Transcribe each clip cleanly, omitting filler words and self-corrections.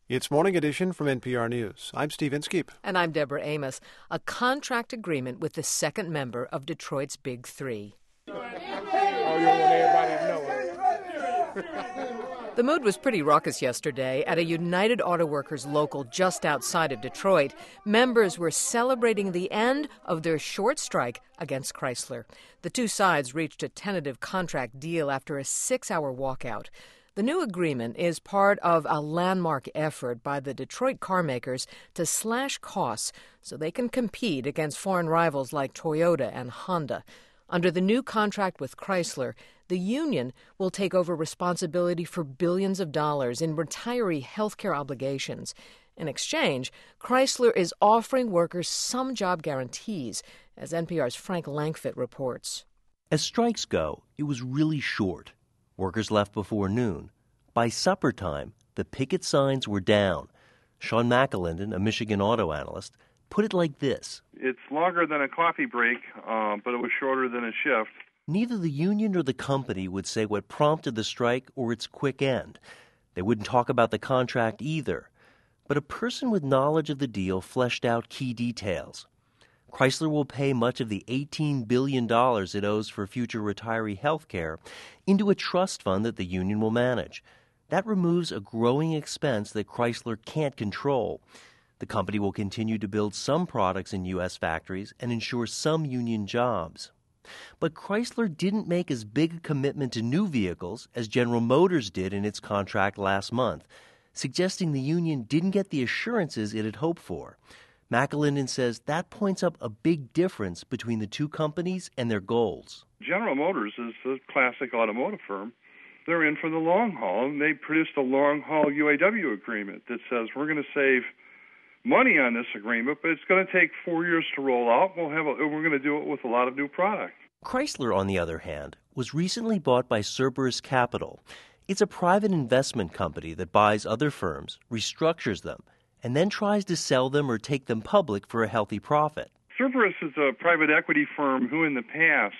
It's Morning Edition from NPR News. I'm Steve Inskeep. And I'm Deborah Amos. A contract agreement with the second member of Detroit's Big Three. Oh, you want everybody to know. The mood was pretty raucous yesterday at a United Auto Workers local just outside of Detroit. Members were celebrating the end of their short strike against Chrysler. The two sides reached a tentative contract deal after a 6-hour walkout. The new agreement is part of a landmark effort by the Detroit carmakers to slash costs so they can compete against foreign rivals like Toyota and Honda. Under the new contract with Chrysler, the union will take over responsibility for billions of dollars in retiree health care obligations. In exchange, Chrysler is offering workers some job guarantees, as NPR's Frank Langfitt reports. As strikes go, it was really short. Workers left before noon. By supper time, the picket signs were down. Sean McAlinden, a Michigan auto analyst, put it like this. It's longer than a coffee break, but it was shorter than a shift. Neither the union nor the company would say what prompted the strike or its quick end. They wouldn't talk about the contract either. But a person with knowledge of the deal fleshed out key details. Chrysler will pay much of the $18 billion it owes for future retiree health care into a trust fund that the union will manage. That removes a growing expense that Chrysler can't control. The company will continue to build some products in U.S. factories and ensure some union jobs. But Chrysler didn't make as big a commitment to new vehicles as General Motors did in its contract last month, suggesting the union didn't get the assurances it had hoped for. McAlinden says that points up a big difference between the two companies and their goals. General Motors is a classic automotive firm. They're in for the long haul, and they produced a long-haul UAW agreement that says we're going to save money on this agreement, but it's going to take 4 years to roll out. We're going to do it with a lot of new product. Chrysler, on the other hand, was recently bought by Cerberus Capital. It's a private investment company that buys other firms, restructures them, and then tries to sell them or take them public for a healthy profit. Cerberus is a private equity firm who in the past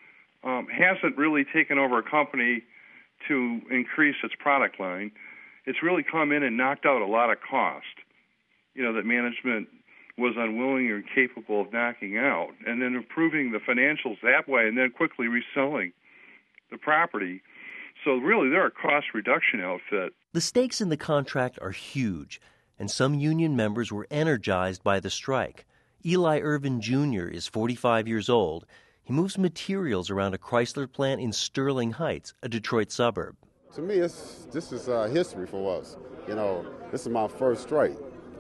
hasn't really taken over a company to increase its product line. It's really come in and knocked out a lot of cost, that management was unwilling or incapable of knocking out, and then improving the financials that way and then quickly reselling the property. So really, they're a cost reduction outfit. The stakes in the contract are huge, and some union members were energized by the strike. Eli Irvin Jr. is 45 years old. He moves materials around a Chrysler plant in Sterling Heights, a Detroit suburb. To me, this is history for us. This is my first strike.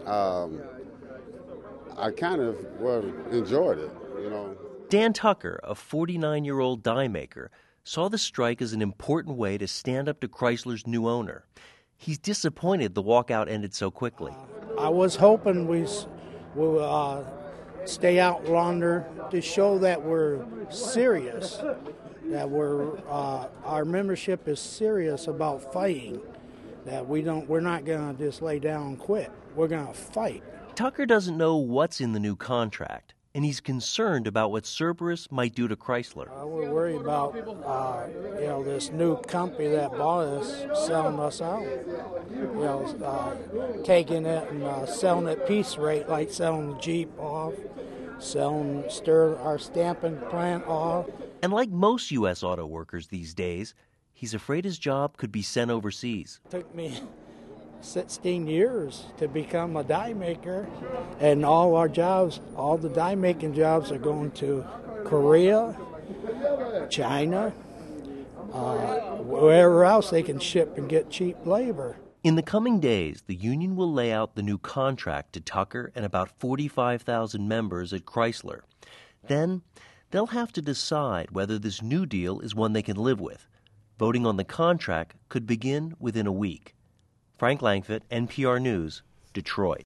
I kind of enjoyed it, Dan Tucker, a 49-year-old die maker, saw the strike as an important way to stand up to Chrysler's new owner. He's disappointed the walkout ended so quickly. I was hoping we'll stay out longer to show that we're serious, that our membership is serious about fighting, that we're not going to just lay down and quit. We're going to fight. Tucker doesn't know what's in the new contract, and he's concerned about what Cerberus might do to Chrysler. We're worried about, this new company that bought us selling us out. Taking it and selling at piece rate, like selling the Jeep off, selling our stamping plant off. And like most U.S. auto workers these days, he's afraid his job could be sent overseas. It took me 16 years to become a die maker, and all the die making jobs are going to Korea, China, wherever else they can ship and get cheap labor. In the coming days, the union will lay out the new contract to Tucker and about 45,000 members at Chrysler. Then they'll have to decide whether this new deal is one they can live with. Voting on the contract could begin within a week. Frank Langfitt, NPR News, Detroit.